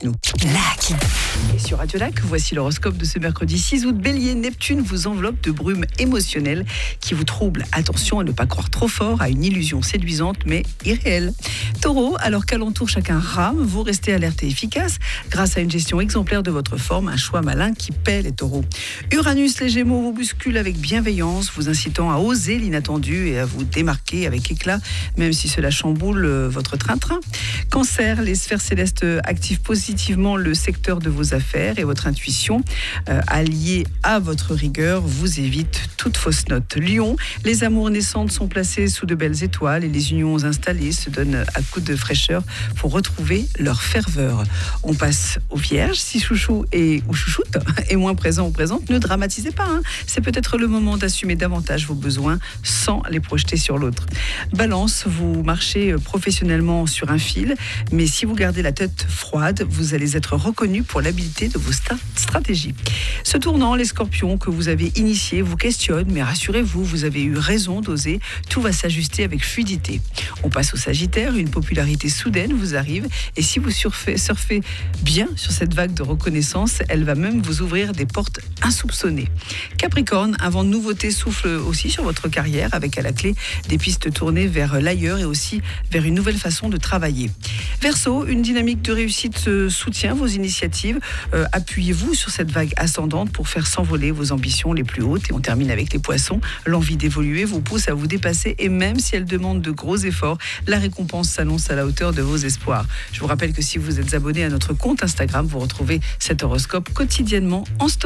Lac. Et sur Radio Lac, voici l'horoscope de ce mercredi 6 août. Bélier, Neptune vous enveloppe de brume émotionnelle qui vous trouble. Attention à ne pas croire trop fort à une illusion séduisante mais irréelle. Taureau, alors qu'alentour chacun rame, vous restez alerte et efficace grâce à une gestion exemplaire de votre forme, un choix malin qui paie les taureaux. Uranus, les Gémeaux vous bousculent avec bienveillance, vous incitant à oser l'inattendu et à vous démarquer avec éclat, même si cela chamboule votre train-train. Cancer, les sphères célestes activent positivement le secteur de vos affaires et votre intuition, alliée à votre rigueur, vous évite toute fausse note. Lion, les amours naissantes sont placées sous de belles étoiles et les unions installées se donnent à coups de fraîcheur pour retrouver leur ferveur. On passe aux Vierges. Si chouchou ou chouchoute est moins présent ou présente, ne dramatisez pas. C'est peut-être le moment d'assumer davantage vos besoins sans les projeter sur l'autre. Balance, vous marchez professionnellement sur un fil, mais si vous gardez la tête froide, vous allez être reconnu pour l'habileté de vos stratégies. Ce tournant, les Scorpions que vous avez initiés vous questionnent, mais rassurez-vous, vous avez eu raison d'oser. Tout va s'ajuster avec fluidité. On passe au Sagittaire, une popularité soudaine vous arrive et si vous surfez bien sur cette vague de reconnaissance, elle va même vous ouvrir des portes insoupçonnées. Capricorne, un vent de nouveauté souffle aussi sur votre carrière avec à la clé des pistes tournées vers l'ailleurs et aussi vers une nouvelle façon de travailler. Verseau, une dynamique de réussite soutient vos initiatives. Appuyez-vous sur cette vague ascendante pour faire s'envoler vos ambitions les plus hautes. Et on termine avec les Poissons. L'envie d'évoluer vous pousse à vous dépasser et même si elle demande de gros efforts, la récompense s'annonce à la hauteur de vos espoirs. Je vous rappelle que si vous êtes abonné à notre compte Instagram, vous retrouvez cet horoscope quotidiennement en story.